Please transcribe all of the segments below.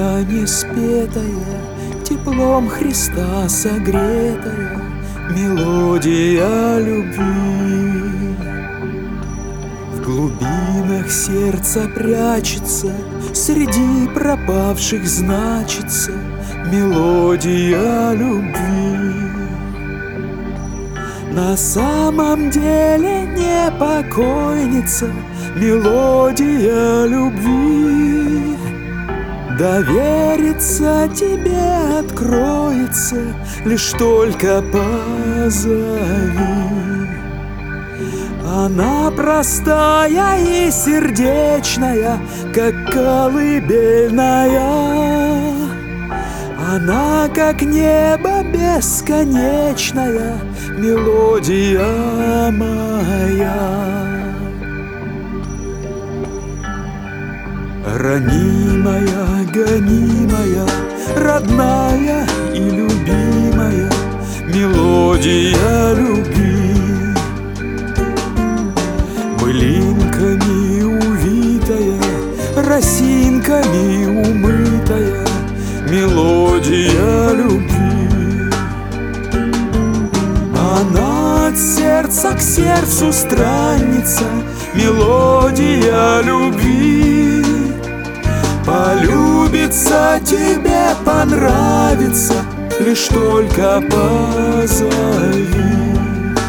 моя неспетая, теплом Христа согретая мелодия любви. В глубинах сердца прячется, среди пропавших значится мелодия любви. На самом деле не покойница, мелодия любви. Довериться тебе откроется, лишь только позови. Она простая и сердечная, как колыбельная. Она, как небо бесконечная, мелодия моя. Ранимая, гонимая, родная и любимая мелодия любви. Былинками увитая, росинками умытая мелодия любви. Она от сердца к сердцу странница, мелодия любви. Полюбится тебе, понравится, лишь только позови.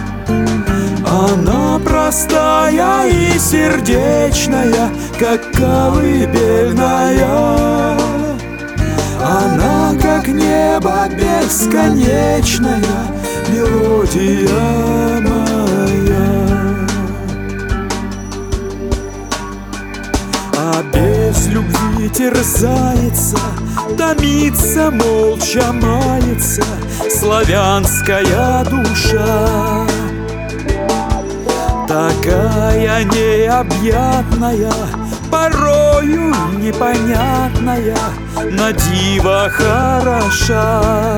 Она простая и сердечная, как колыбельная. Она, как небо бесконечная, мелодия моя. А без любви терзается, томится, молча мается славянская душа. Такая необъятная, порою непонятная, на диво хороша.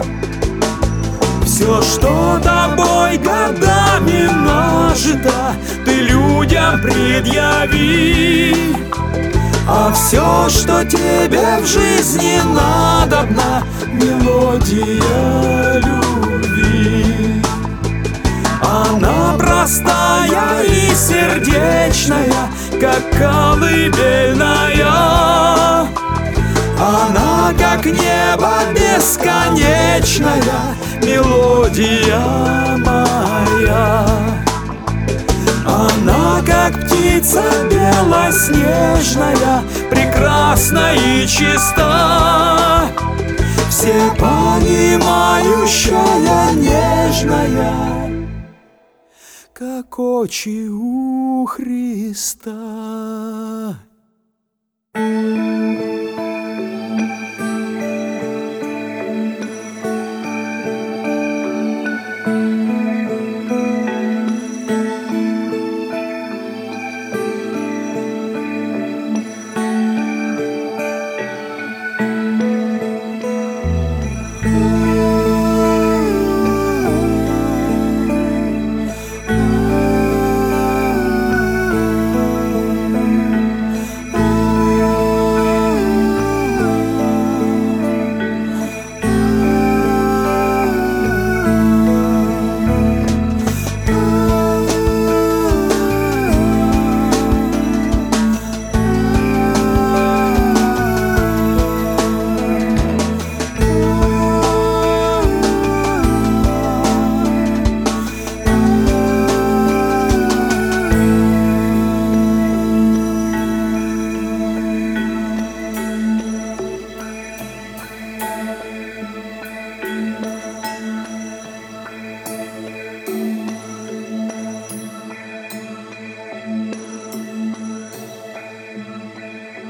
Все, что тобой годами нажито, ты людям предъяви. А все, что тебе в жизни надобно, мелодия любви. Она простая и сердечная, как колыбельная. Она, как небо бесконечная, мелодия моя. Она, как птица белоснежная, прекрасна и чиста, всепонимающая, нежная, как очи у Христа.